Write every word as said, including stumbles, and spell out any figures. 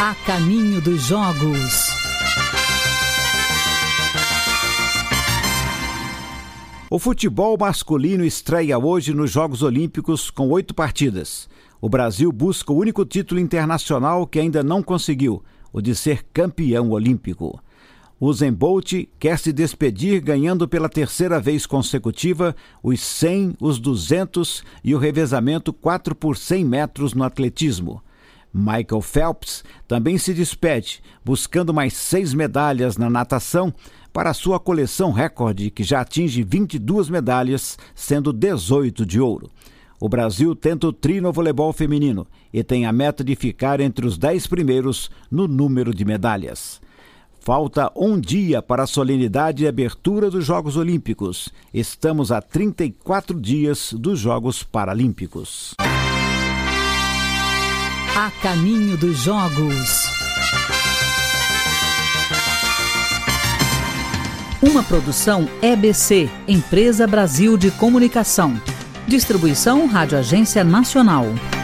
A caminho dos Jogos. O futebol masculino estreia hoje nos Jogos Olímpicos com oito partidas. O Brasil busca o único título internacional que ainda não conseguiu, o de ser campeão olímpico. Usain Bolt quer se despedir ganhando pela terceira vez consecutiva os cem, os duzentos e o revezamento quatro por cem metros no atletismo. Michael Phelps também se despede, buscando mais seis medalhas na natação para a sua coleção recorde, que já atinge vinte e duas medalhas, sendo dezoito de ouro. O Brasil tenta o tri no voleibol feminino e tem a meta de ficar entre os dez primeiros no número de medalhas. Falta um dia para a solenidade de abertura dos Jogos Olímpicos. Estamos a trinta e quatro dias dos Jogos Paralímpicos. A caminho dos Jogos. Uma produção E B C, Empresa Brasil de Comunicação. Distribuição Rádio Agência Nacional.